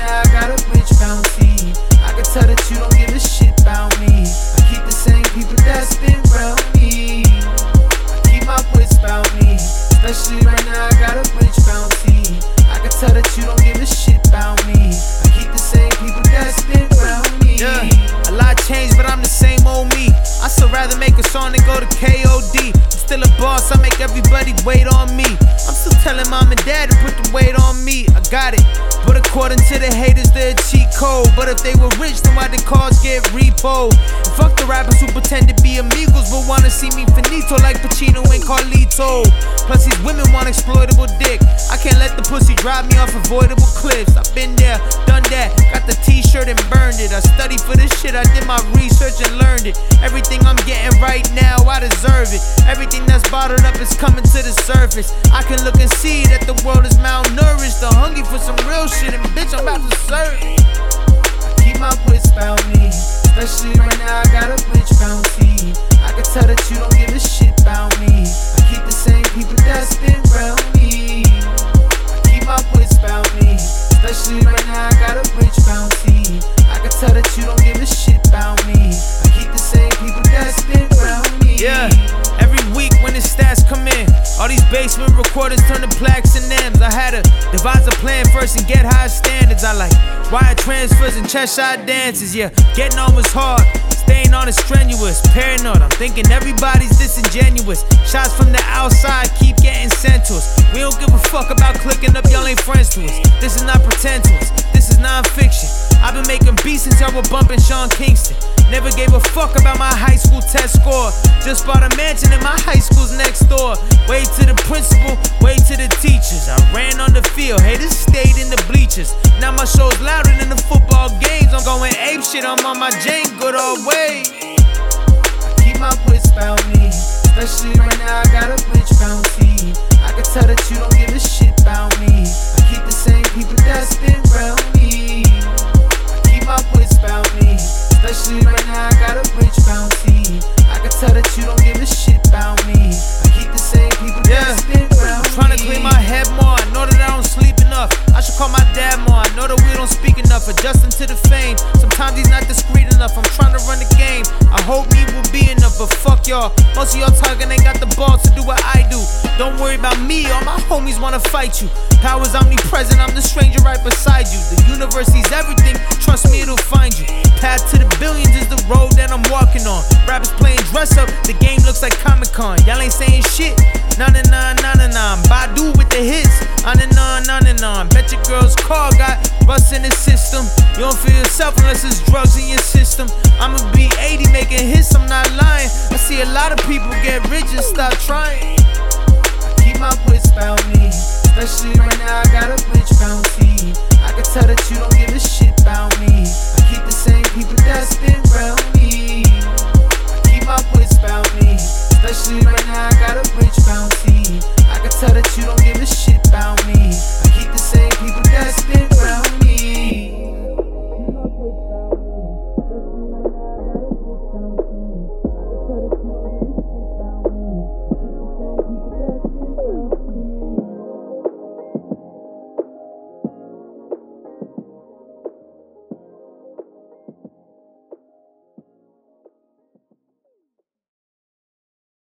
now I got a rich bounty. I can tell that you don't give a shit about me. I keep the same people that's been around me. I keep my wits about me. Especially right now I got a rich bounty. I can tell that you don't give a shit about me. I keep the same people that's been around me. Yeah, a lot changed, but I'm the same old me. I still rather make a song than go to KOD. I'm still a boss, I make everybody wait on me. I'm still telling mom and dad to put the weight on me. I got it, but according to the haters, they're a cheat code. But if they were rich, then why the cars get repoed? And fuck the rappers who pretend to be amigos, but wanna see me finito like Pacino and Carlito. Plus these women want exploitable dick. I can't let the pussy drive me off avoidable cliffs. I've been there, done that, got the t-shirt and burned it. I studied for this shit, I did my research and learned it. Everything I'm getting right now, I deserve it. Everything that's bottled up is coming to the surface. I can look and see that the world is malnourished. They're hungry for some real shit, and bitch, I'm about to serve it. I keep my wits about me. Especially right now I got a rich bounty. I can tell that you don't give a shit about me. I keep the same people that's been around me. I keep my wits about me. Especially right now I got a rich bounty. I can tell that you don't give a shit about me. I keep the same people that's been around me. Yeah, every week when the stats come in, all these basement recordings turn to plaques and M's. I had to devise a plan first and get high standards. I like wire transfers and Cheshire dances. Yeah, getting on was hard, staying on is strenuous. Paranoid, I'm thinking everybody's disingenuous. Shots from the outside keep getting sent to us. We don't give a fuck about clicking up, y'all ain't friends to us. This is not pretend to us, this is non-fiction. I've been making beats since y'all were bumping Sean Kingston. Never gave a fuck about my high school test score. Just bought a mansion and my high school's next door. Way to the principal, way to the teachers. I ran on the field, haters stayed in the bleachers. Now my show's louder than the football games. I'm going ape shit, I'm on my Jane good old way. I keep my wits about me. Especially right now I got a rich bounty. I can tell that you don't give a shit about me. I keep the same people that's been around me. I keep my wits about me. Especially right now I got a rich bounty. I can tell that you don't give a shit about me. I keep the same people that's been around me. I'm trying to clean my head more, I know that I don't sleep enough. I should call my dad more, I know that we don't speak enough. Adjusting to the fame, sometimes he's not discreet enough. I'm trying to run the game, I hope me will be enough. But fuck y'all, most of y'all talking ain't got the balls to do what I do. Don't worry about me, all my homies wanna fight you. Power's omnipresent, I'm the stranger right beside you. The universe sees everything, trust me it'll find you. Path to the billions is the road that I'm walking on. Rappers playing dress up, the game looks like Comic-Con. Y'all ain't saying shit, nah. Badu with the hits, on and on. Bet your girl's car got rust in the system. You don't feel yourself unless there's drugs in your system. I'ma be 80 making hits, I'm not lying. I see a lot of people get rich and stop trying. I keep my wits about me. Especially right now I got a rich bounty. I can tell that you don't give a shit about me. I keep the same people that's been around me. I keep my wits about me. Especially right now I got a rich bounty. I can tell that you don't